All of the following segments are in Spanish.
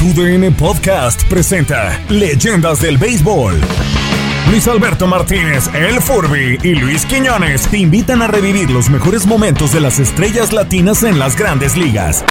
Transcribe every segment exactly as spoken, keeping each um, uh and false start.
Tu D N Podcast presenta Leyendas del Béisbol. Luis Alberto Martínez, el Furby y Luis Quiñones te invitan a revivir los mejores momentos de las estrellas latinas en las grandes ligas.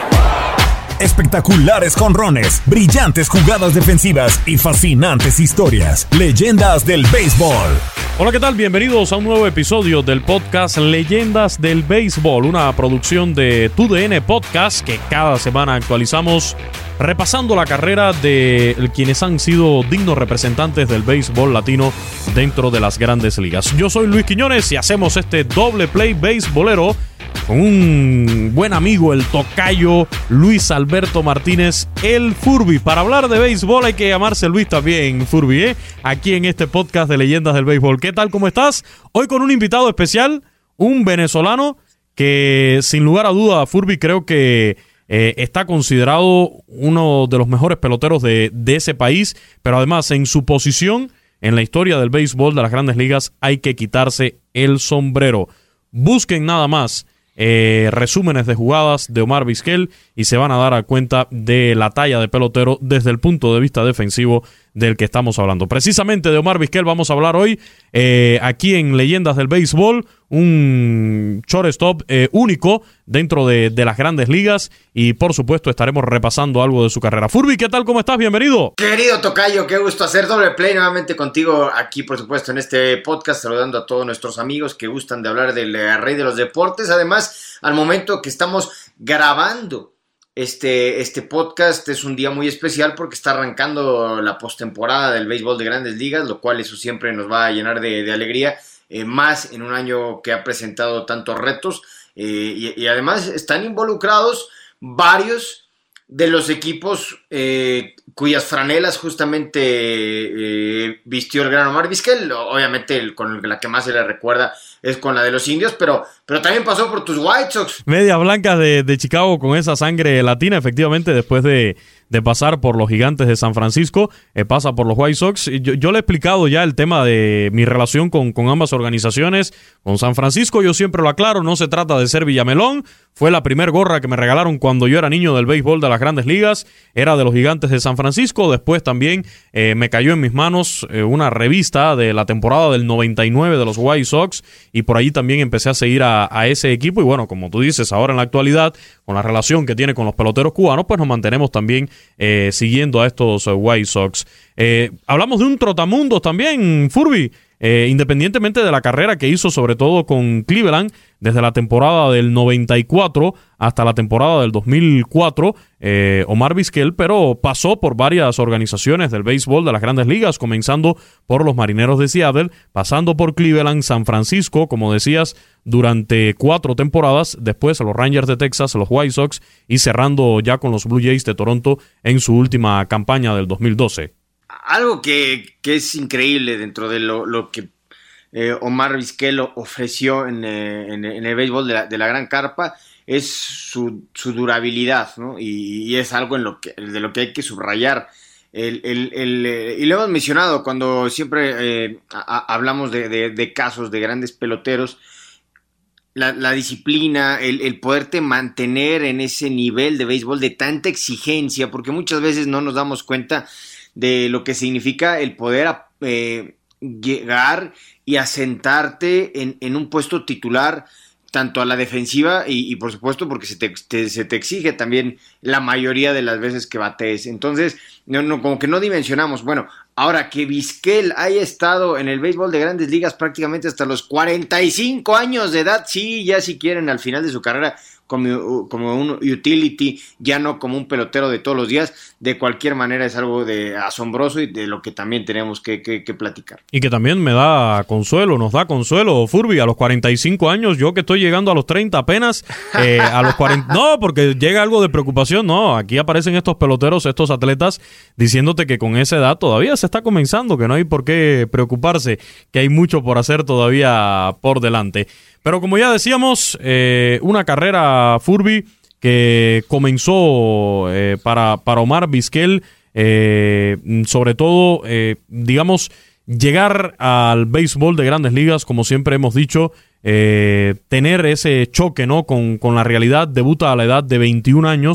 Espectaculares jonrones, brillantes jugadas defensivas y fascinantes historias. Leyendas del Béisbol. Hola, ¿qué tal? Bienvenidos a un nuevo episodio del podcast Leyendas del Béisbol, una producción de Tu D N Podcast que cada semana actualizamos repasando la carrera de quienes han sido dignos representantes del béisbol latino dentro de las grandes ligas. Yo soy Luis Quiñones y hacemos este doble play beisbolero con un buen amigo, el tocayo Luis Alberto Martínez, el Furby. Para hablar de béisbol hay que llamarse Luis también, Furby, ¿eh? Aquí en este podcast de Leyendas del Béisbol. ¿Qué tal? ¿Cómo estás? Hoy con un invitado especial, un venezolano que sin lugar a duda, Furby, creo que eh, está considerado uno de los mejores peloteros de, de ese país, pero además en su posición en la historia del béisbol de las grandes ligas hay que quitarse el sombrero. Busquen nada más Eh, resúmenes de jugadas de Omar Vizquel y se van a dar a cuenta de la talla de pelotero desde el punto de vista defensivo del que estamos hablando. Precisamente de Omar Vizquel vamos a hablar hoy eh, aquí en Leyendas del Béisbol, un shortstop eh, único dentro de, de las grandes ligas y por supuesto estaremos repasando algo de su carrera. Furby, ¿qué tal? ¿Cómo estás? Bienvenido. Querido tocayo, qué gusto hacer doble play nuevamente contigo aquí, por supuesto, en este podcast, saludando a todos nuestros amigos que gustan de hablar del eh, rey de los deportes. Además, al momento que estamos grabando Este, este podcast es un día muy especial porque está arrancando la postemporada del béisbol de grandes ligas, lo cual eso siempre nos va a llenar de, de alegría, eh, más en un año que ha presentado tantos retos eh, y, y además están involucrados varios de los equipos eh, cuyas franelas justamente eh, vistió el gran Omar Vizquel. Obviamente el, con la que más se le recuerda es con la de los Indios, pero, pero también pasó por tus White Sox. Medias blancas de, de Chicago con esa sangre latina, efectivamente, después de, de pasar por los Gigantes de San Francisco, eh, pasa por los White Sox. Yo, yo le he explicado ya el tema de mi relación con, con ambas organizaciones. Con San Francisco yo siempre lo aclaro, no se trata de ser Villamelón. Fue la primer gorra que me regalaron cuando yo era niño del béisbol de las grandes ligas. Era de los Gigantes de San Francisco. Después también eh, me cayó en mis manos eh, una revista de la temporada del noventa y nueve de los White Sox. Y por ahí también empecé a seguir a, a ese equipo. Y bueno, como tú dices, ahora en la actualidad, con la relación que tiene con los peloteros cubanos, pues nos mantenemos también eh, siguiendo a estos uh, White Sox. Eh, hablamos de un trotamundos también, Furby. Eh, independientemente de la carrera que hizo sobre todo con Cleveland desde la temporada del noventa y cuatro hasta la temporada del dos mil cuatro, eh, Omar Vizquel, pero pasó por varias organizaciones del béisbol de las grandes ligas, comenzando por los Marineros de Seattle, pasando por Cleveland, San Francisco, como decías, durante cuatro temporadas, después los Rangers de Texas, los White Sox y cerrando ya con los Blue Jays de Toronto en su última campaña del dos mil doce. Algo que, que es increíble dentro de lo, lo que eh, Omar Vizquel ofreció en, eh, en, en el béisbol de la, de la Gran Carpa es su, su durabilidad, ¿no? Y, y es algo en lo que, de lo que hay que subrayar. El, el, el, eh, y lo hemos mencionado cuando siempre eh, a, hablamos de, de, de casos de grandes peloteros. La, la disciplina, el, el poderte mantener en ese nivel de béisbol de tanta exigencia, porque muchas veces no nos damos cuenta de lo que significa el poder eh, llegar y asentarte en, en un puesto titular, tanto a la defensiva y, y por supuesto porque se te, te, se te exige también la mayoría de las veces que batees. Entonces, no, no, como que no dimensionamos. Bueno, ahora que Vizquel haya estado en el béisbol de grandes ligas prácticamente hasta los cuarenta y cinco años de edad, sí, ya si quieren al final de su carrera como, como un utility, ya no como un pelotero de todos los días, de cualquier manera es algo de asombroso y de lo que también tenemos que, que, que platicar. Y que también me da consuelo, nos da consuelo, Furby, a los cuarenta y cinco años, yo que estoy llegando a los treinta apenas, eh, a los cuarenta, no, porque llega algo de preocupación, no, aquí aparecen estos peloteros, estos atletas, diciéndote que con esa edad todavía se está comenzando, que no hay por qué preocuparse, que hay mucho por hacer todavía por delante. Pero como ya decíamos, eh, una carrera, Furby, que comenzó eh, para, para Omar Vizquel, eh, sobre todo, eh, digamos, llegar al béisbol de grandes ligas, como siempre hemos dicho, eh, tener ese choque, ¿no? con, con la realidad, debuta a la edad de veintiún años,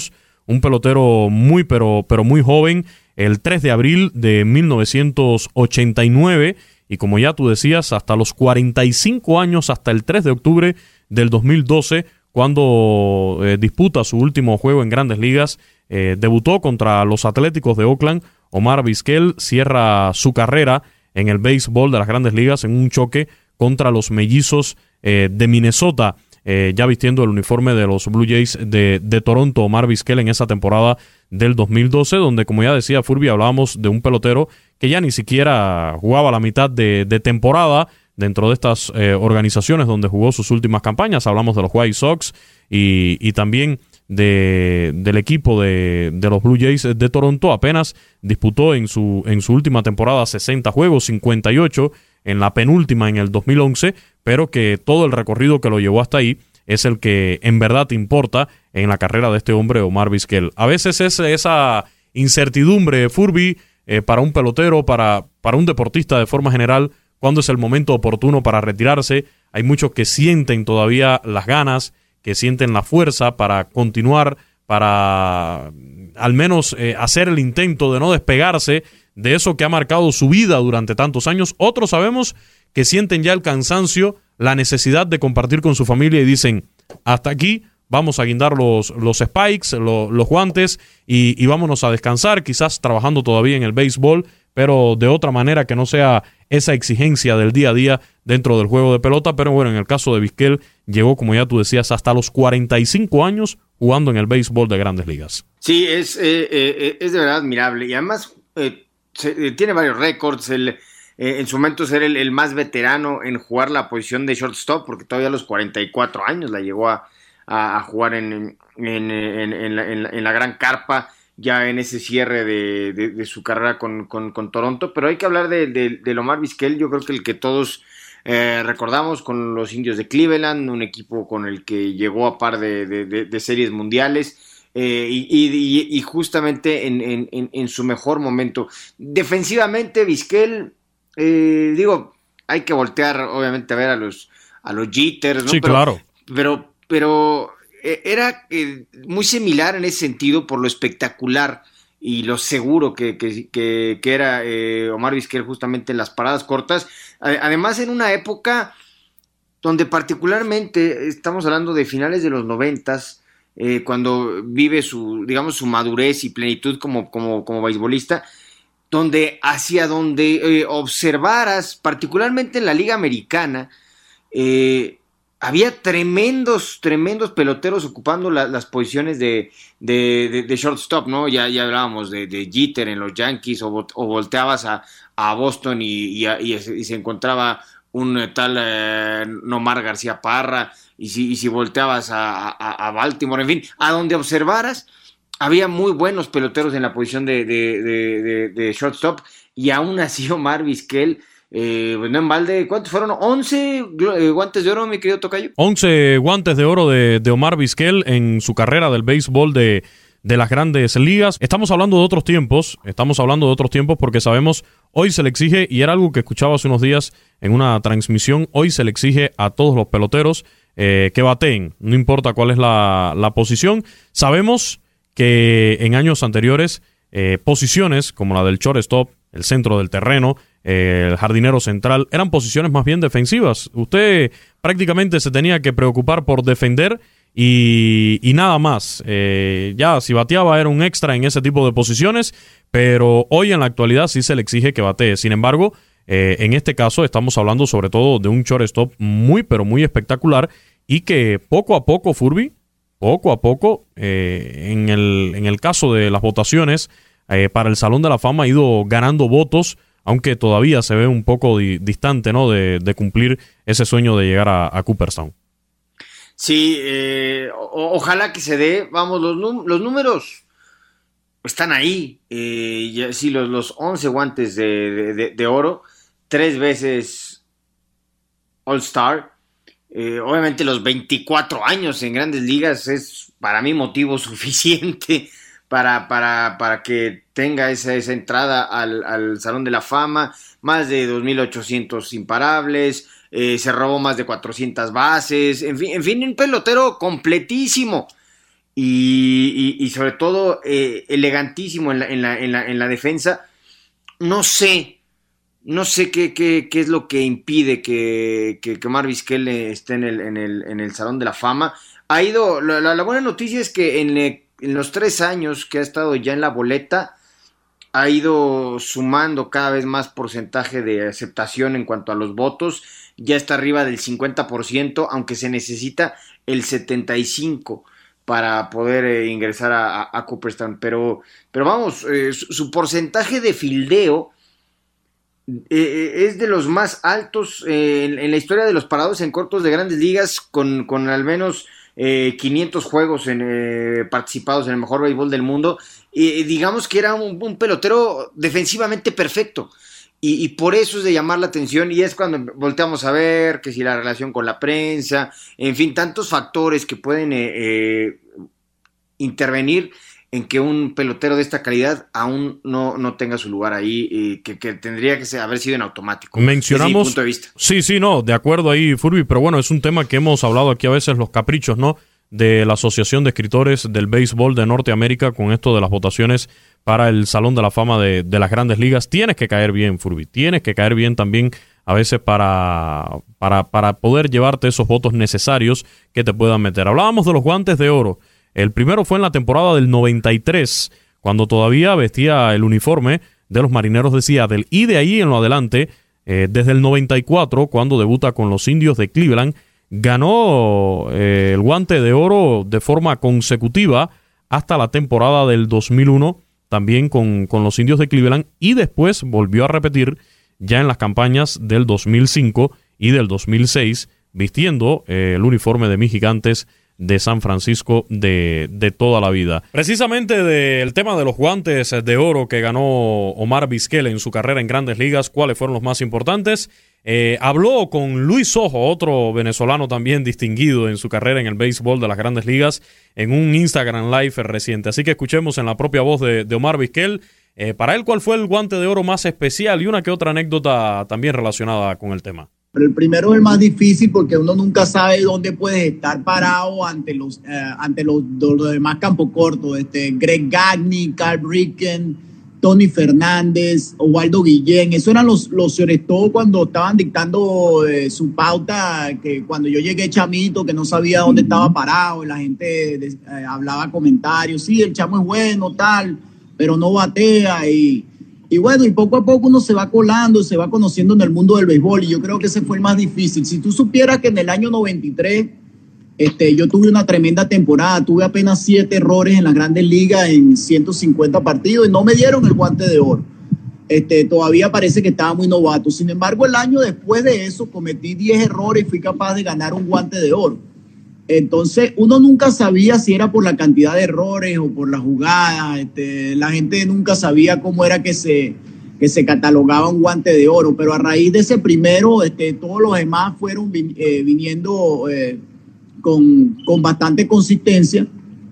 un pelotero muy, pero, pero muy joven, el tres de abril de mil novecientos ochenta y nueve, y como ya tú decías, hasta los cuarenta y cinco años, hasta el tres de octubre del dos mil doce, cuando eh, disputa su último juego en Grandes Ligas, eh, debutó contra los Atléticos de Oakland. Omar Vizquel cierra su carrera en el béisbol de las Grandes Ligas en un choque contra los Mellizos eh, de Minnesota, eh, ya vistiendo el uniforme de los Blue Jays de, de Toronto. Omar Vizquel en esa temporada del dos mil doce, donde, como ya decía Furby, hablábamos de un pelotero que ya ni siquiera jugaba la mitad de, de temporada dentro de estas eh, organizaciones donde jugó sus últimas campañas. Hablamos de los White Sox y, y también de, del equipo de, de los Blue Jays de Toronto. Apenas disputó en su, en su última temporada sesenta juegos, cincuenta y ocho en la penúltima en el dos mil once, pero que todo el recorrido que lo llevó hasta ahí es el que en verdad importa en la carrera de este hombre, Omar Vizquel. A veces es esa incertidumbre, Furby, eh, para un pelotero, para, para un deportista de forma general, cuándo es el momento oportuno para retirarse. Hay muchos que sienten todavía las ganas, que sienten la fuerza para continuar, para al menos eh, hacer el intento de no despegarse de eso que ha marcado su vida durante tantos años. Otros sabemos que sienten ya el cansancio, la necesidad de compartir con su familia y dicen, hasta aquí, vamos a guindar los, los spikes, lo, los guantes y, y vámonos a descansar, quizás trabajando todavía en el béisbol, pero de otra manera que no sea esa exigencia del día a día dentro del juego de pelota. Pero bueno, en el caso de Vizquel, llegó, como ya tú decías, hasta los cuarenta y cinco años jugando en el béisbol de Grandes Ligas. Sí, es, eh, eh, es de verdad admirable y además eh, se, eh, tiene varios récords. El, eh, en su momento ser el, el más veterano en jugar la posición de shortstop, porque todavía a los cuarenta y cuatro años la llegó a, a, a jugar en, en, en, en, la, en, la, en la gran carpa, ya en ese cierre de, de, de su carrera con, con, con Toronto. Pero hay que hablar de, de, de Omar Vizquel. Yo creo que el que todos eh, recordamos con los Indios de Cleveland, un equipo con el que llegó a par de, de, de, de series mundiales, eh, y, y, y justamente en, en, en su mejor momento. Defensivamente, Vizquel, eh, digo, hay que voltear obviamente a ver a los, a los Jeter, ¿no? Sí, pero, claro. Pero, pero era eh, muy similar en ese sentido por lo espectacular y lo seguro que, que, que, que era eh, Omar Vizquel justamente en las paradas cortas. Además, en una época donde particularmente estamos hablando de finales de los noventas, eh, cuando vive su, digamos, su madurez y plenitud como, como, como beisbolista, donde hacia donde eh, observaras, particularmente en la Liga Americana, eh, había tremendos, tremendos peloteros ocupando la, las posiciones de, de, de, de shortstop, ¿no? Ya, ya hablábamos de, de Jeter en los Yankees, o, o volteabas a, a Boston y, y, y, y se encontraba un tal eh, Nomar García Parra, y si, y si volteabas a, a, a Baltimore, en fin, a donde observaras, había muy buenos peloteros en la posición de, de, de, de, de shortstop, y aún así Omar Vizquel, Eh, pues no en balde, ¿cuántos fueron? ¿once eh, guantes de oro, mi querido tocayo? once guantes de oro de, de Omar Vizquel en su carrera del béisbol de, de las Grandes Ligas. Estamos hablando de otros tiempos, estamos hablando de otros tiempos porque sabemos, hoy se le exige, y era algo que escuchaba hace unos días en una transmisión, hoy se le exige a todos los peloteros eh, que bateen, no importa cuál es la, la posición. Sabemos que en años anteriores, eh, posiciones como la del shortstop, el centro del terreno, el jardinero central, eran posiciones más bien defensivas. Usted prácticamente se tenía que preocupar por defender y, y nada más. Eh, ya si bateaba era un extra en ese tipo de posiciones, pero hoy en la actualidad sí se le exige que batee. Sin embargo, eh, en este caso estamos hablando sobre todo de un shortstop muy pero muy espectacular y que poco a poco, Furby, poco a poco, eh, en, el, en el caso de las votaciones eh, para el Salón de la Fama ha ido ganando votos, aunque todavía se ve un poco di- distante, ¿no?, de, de cumplir ese sueño de llegar a, a Cooperstown. Sí, eh, o- ojalá que se dé. Vamos, los, num- los números están ahí. Eh, ya, sí, los, los once guantes de, de, de, de oro, tres veces All-Star. Eh, obviamente los veinticuatro años en Grandes Ligas es para mí motivo suficiente para, para, para que tenga esa, esa entrada al, al Salón de la Fama. Más de dos mil ochocientos imparables, eh, se robó más de cuatrocientas bases, en fin, en fin, un pelotero completísimo. y, y, y sobre todo eh, elegantísimo en la, en, la, en, la, en la defensa. No sé, no sé qué, qué, qué es lo que impide que, que, que Omar Vizquel esté en el, en, el, en el Salón de la Fama. Ha ido, la, la, la buena noticia es que en, en los tres años que ha estado ya en la boleta, ha ido sumando cada vez más porcentaje de aceptación en cuanto a los votos. Ya está arriba del cincuenta por ciento, aunque se necesita el setenta y cinco por ciento para poder eh, ingresar a, a, a Cooperstown. Pero, pero vamos, eh, su, su porcentaje de fildeo eh, es de los más altos eh, en, en la historia de los parados en cortos de Grandes Ligas, con, con al menos eh, quinientos juegos en, eh, participados en el mejor béisbol del mundo. Y digamos que era un, un pelotero defensivamente perfecto. Y, y por eso es de llamar la atención, y es cuando volteamos a ver que si la relación con la prensa, en fin, tantos factores que pueden eh, eh, intervenir en que un pelotero de esta calidad aún no, no tenga su lugar ahí, y que, que tendría que ser, haber sido en automático. Mencionamos, desde mi punto de vista. Sí, sí, no, de acuerdo ahí, Furby, pero bueno, es un tema que hemos hablado aquí a veces, los caprichos, ¿no?, de la Asociación de Escritores del Béisbol de Norteamérica con esto de las votaciones para el Salón de la Fama de, de las Grandes Ligas. Tienes que caer bien, Furby, tienes que caer bien también a veces para, para, para poder llevarte esos votos necesarios que te puedan meter. Hablábamos de los guantes de oro. El primero fue en la temporada del noventa y tres, cuando todavía vestía el uniforme de los Marineros de Seattle, y de ahí en lo adelante, eh, desde el noventa y cuatro, cuando debuta con los Indios de Cleveland, ganó eh, el guante de oro de forma consecutiva hasta la temporada del dos mil uno, también con, con los Indios de Cleveland, y después volvió a repetir ya en las campañas del dos mil cinco y del dos mil seis, vistiendo eh, el uniforme de mis Gigantes de San Francisco de, de toda la vida. Precisamente del tema de los guantes de oro que ganó Omar Vizquel en su carrera en Grandes Ligas, ¿cuáles fueron los más importantes? Eh, habló con Luis Sojo, otro venezolano también distinguido en su carrera en el béisbol de las Grandes Ligas, en un Instagram Live reciente. Así que escuchemos en la propia voz de, de Omar Vizquel, eh, para él, cuál fue el guante de oro más especial, y una que otra anécdota también relacionada con el tema. Pero el primero es el más difícil porque uno nunca sabe dónde puedes estar parado ante los, eh, ante los, los demás campos cortos. Este, Greg Gagne, Carl Bricken, Tony Fernández, Oswaldo Guillén. Esos eran los, los sobre todo cuando estaban dictando eh, su pauta, que cuando yo llegué chamito, que no sabía dónde estaba parado, y la gente de, eh, hablaba comentarios. Sí, el chamo es bueno, tal, pero no batea. Y... Y bueno, y poco a poco uno se va colando, se va conociendo en el mundo del béisbol, y yo creo que ese fue el más difícil. Si tú supieras que en el año noventa y tres este, yo tuve una tremenda temporada, tuve apenas siete errores en las Grandes Ligas en ciento cincuenta partidos y no me dieron el guante de oro. Este, todavía parece que estaba muy novato. Sin embargo, el año después de eso cometí diez errores y fui capaz de ganar un guante de oro. Entonces, uno nunca sabía si era por la cantidad de errores o por la jugada. Este, la gente nunca sabía cómo era que se, que se catalogaba un guante de oro. Pero a raíz de ese primero, este, todos los demás fueron eh, viniendo eh, con, con bastante consistencia.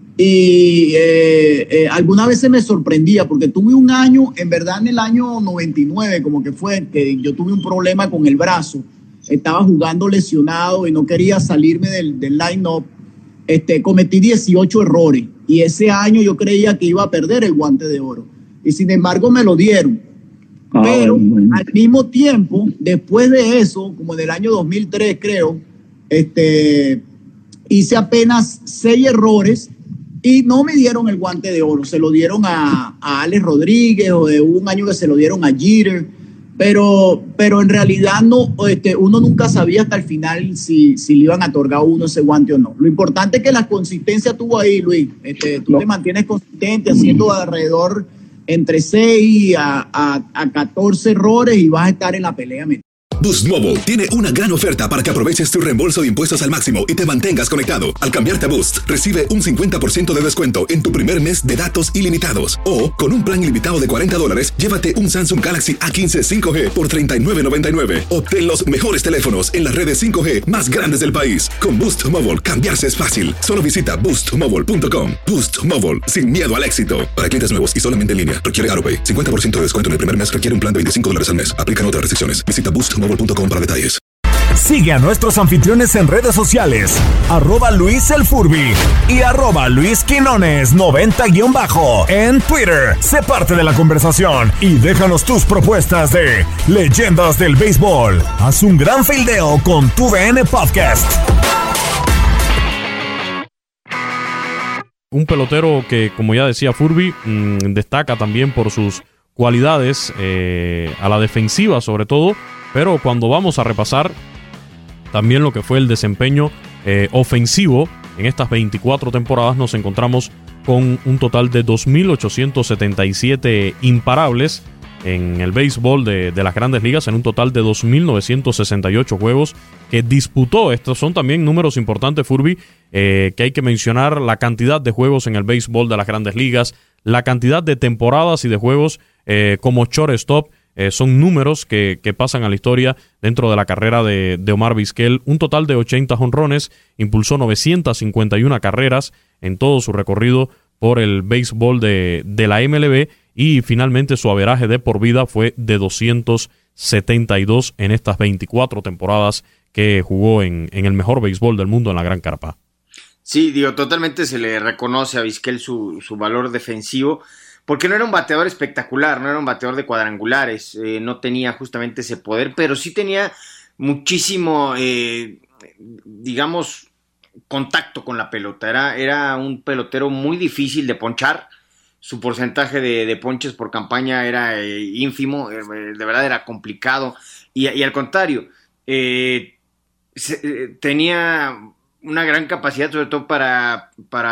Y eh, eh, algunas veces me sorprendía porque tuve un año, en verdad en el año noventa y nueve, como que fue, que yo tuve un problema con el brazo. Estaba jugando lesionado y no quería salirme del, del line-up. Este, cometí dieciocho errores y ese año yo creía que iba a perder el guante de oro. Y sin embargo me lo dieron. Ah, Pero bueno. Al mismo tiempo, después de eso, como en el año dos mil tres creo, este, hice apenas seis errores y no me dieron el guante de oro. Se lo dieron a, a Alex Rodríguez, o de un año que se lo dieron a Jeter. Pero, pero en realidad no, este, uno nunca sabía hasta el final si, si le iban a otorgar a uno ese guante o no. Lo importante es que la consistencia tuvo ahí, Luis. Este, tú no. te mantienes consistente haciendo alrededor entre seis a, a, a catorce errores y vas a estar en la pelea. Boost Mobile tiene una gran oferta para que aproveches tu reembolso de impuestos al máximo y te mantengas conectado. Al cambiarte a Boost, recibe un cincuenta por ciento de descuento en tu primer mes de datos ilimitados. O, con un plan ilimitado de cuarenta dólares, llévate un Samsung Galaxy A quince cinco G por treinta y nueve noventa y nueve. Obtén los mejores teléfonos en las redes cinco G más grandes del país. Con Boost Mobile, cambiarse es fácil. Solo visita boost mobile punto com. Boost Mobile, sin miedo al éxito. Para clientes nuevos y solamente en línea, requiere AutoPay. cincuenta por ciento de descuento en el primer mes, requiere un plan de veinticinco dólares al mes. Aplican otras restricciones. Visita boost mobile punto com para detalles. Sigue a nuestros anfitriones en redes sociales, arroba Luis el Furby y arroba Luis Quinones noventa guión bajo en Twitter. Sé parte de la conversación y déjanos tus propuestas de leyendas del béisbol. Haz un gran fildeo con tu D N Podcast. Un pelotero que, como ya decía Furby, mmm, destaca también por sus cualidades eh, a la defensiva sobre todo, pero cuando vamos a repasar también lo que fue el desempeño eh, ofensivo en estas veinticuatro temporadas, nos encontramos con un total de dos mil ochocientos setenta y siete imparables en el béisbol de, de las Grandes Ligas, en un total de dos mil novecientos sesenta y ocho juegos que disputó. Estos son también números importantes, Furby, eh, que hay que mencionar: la cantidad de juegos en el béisbol de las Grandes Ligas, la cantidad de temporadas y de juegos eh, como shortstop. Eh, son números que, que pasan a la historia dentro de la carrera de, de Omar Vizquel. Un total de ochenta jonrones, impulsó novecientas cincuenta y una carreras en todo su recorrido por el béisbol de, de la M L B, y finalmente su averaje de por vida fue de doscientos setenta y dos en estas veinticuatro temporadas que jugó en, en el mejor béisbol del mundo en la Gran Carpa. Sí, digo, totalmente se le reconoce a Vizquel su, su valor defensivo, porque no era un bateador espectacular, no era un bateador de cuadrangulares, eh, no tenía justamente ese poder, pero sí tenía muchísimo, eh, digamos, contacto con la pelota. Era, era un pelotero muy difícil de ponchar. Su porcentaje de, de ponches por campaña era eh, ínfimo, eh, de verdad era complicado, y, y al contrario, eh, se, eh, tenía una gran capacidad, sobre todo para,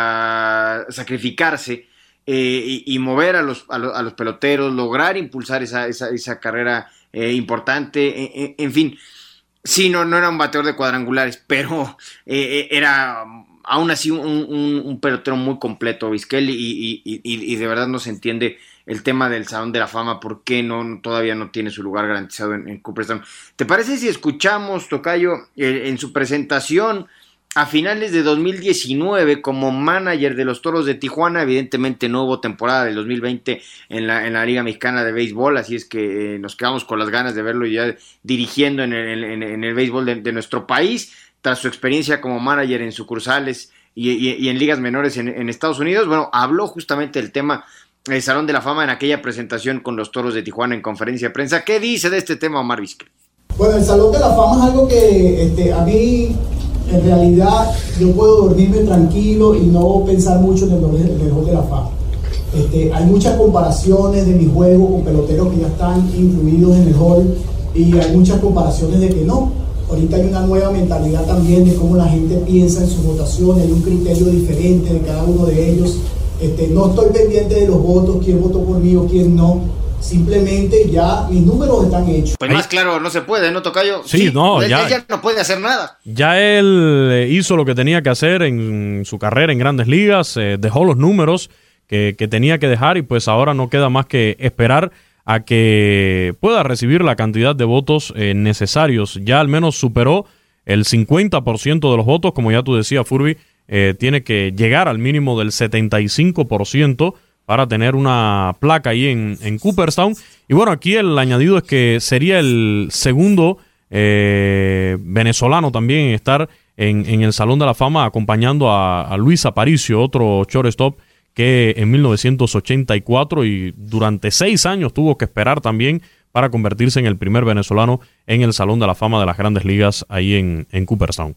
para sacrificarse eh, y, y mover a los, a, los, a los peloteros, lograr impulsar esa, esa, esa carrera eh, importante, en, en fin. Sí, no, no era un bateador de cuadrangulares, pero eh, era aún así un, un, un pelotero muy completo, Vizquel, y, y, y, y de verdad no se entiende el tema del Salón de la Fama, por qué no, todavía no tiene su lugar garantizado en, en Cooperstown. ¿Te parece si escuchamos, Tocayo, eh, en su presentación a finales de dos mil diecinueve como manager de los Toros de Tijuana? Evidentemente no hubo temporada del dos mil veinte en la, en la Liga Mexicana de Béisbol, así es que eh, nos quedamos con las ganas de verlo ya dirigiendo en el, en, en el béisbol de, de nuestro país, tras su experiencia como manager en sucursales y, y, y en ligas menores en, en Estados Unidos. Bueno, habló justamente del tema del Salón de la Fama en aquella presentación con los Toros de Tijuana en conferencia de prensa. ¿Qué dice de este tema Omar Vizquel? Bueno, el Salón de la Fama es algo que este, a mí... En realidad yo puedo dormirme tranquilo y no pensar mucho en el, en el Hall de la Fama. Este, hay muchas comparaciones de mi juego con peloteros que ya están incluidos en el Hall, y hay muchas comparaciones de que no. Ahorita hay una nueva mentalidad también de cómo la gente piensa en sus votaciones, hay un criterio diferente de cada uno de ellos. Este, no estoy pendiente de los votos, quién votó por mí o quién no. Simplemente ya mis números están hechos. Pues más claro no se puede, ¿no, Tocayo? Sí, sí, no, él, ya, él ya no puede hacer nada. Ya él hizo lo que tenía que hacer en su carrera en Grandes Ligas, eh, dejó los números que, que tenía que dejar, y pues ahora no queda más que esperar a que pueda recibir la cantidad de votos eh, necesarios. Ya al menos superó el cincuenta por ciento de los votos, como ya tú decías, Furby, eh, tiene que llegar al mínimo del setenta y cinco por ciento para tener una placa ahí en, en Cooperstown. Y bueno, aquí el añadido es que sería el segundo eh, venezolano también en estar en, en el Salón de la Fama, acompañando a, a Luis Aparicio, otro shortstop que en mil novecientos ochenta y cuatro y durante seis años tuvo que esperar también para convertirse en el primer venezolano en el Salón de la Fama de las Grandes Ligas ahí en, en Cooperstown.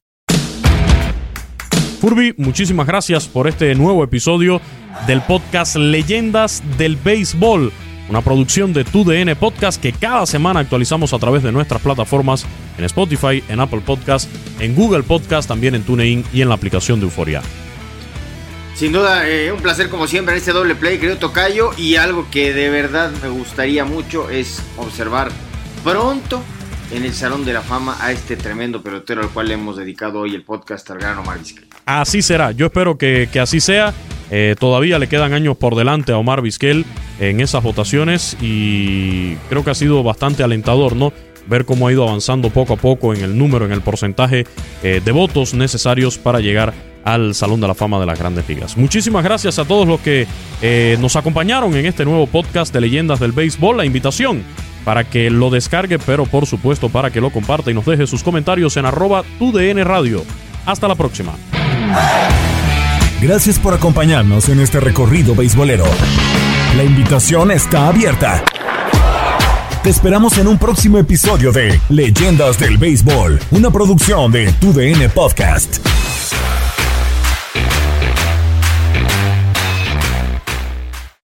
Furby, muchísimas gracias por este nuevo episodio del podcast Leyendas del Béisbol, una producción de Tu D N Podcast que cada semana actualizamos a través de nuestras plataformas en Spotify, en Apple Podcast, en Google Podcast, también en TuneIn y en la aplicación de Euforia. Sin duda, eh, un placer como siempre en este doble play, querido Tocayo, y algo que de verdad me gustaría mucho es observar pronto en el Salón de la Fama a este tremendo pelotero al cual le hemos dedicado hoy el podcast al gran Omar Vizquel. Así será, yo espero que, que así sea. Eh, todavía le quedan años por delante a Omar Vizquel en esas votaciones, y creo que ha sido bastante alentador, ¿no?, ver cómo ha ido avanzando poco a poco en el número, en el porcentaje eh, de votos necesarios para llegar al Salón de la Fama de las Grandes Ligas. Muchísimas gracias a todos los que eh, nos acompañaron en este nuevo podcast de Leyendas del Béisbol. La invitación para que lo descargue, pero por supuesto para que lo comparta y nos deje sus comentarios en arroba tu D N Radio. Hasta la próxima. Gracias por acompañarnos en este recorrido beisbolero. La invitación está abierta. Te esperamos en un próximo episodio de Leyendas del Béisbol, una producción de Tu D N Podcast.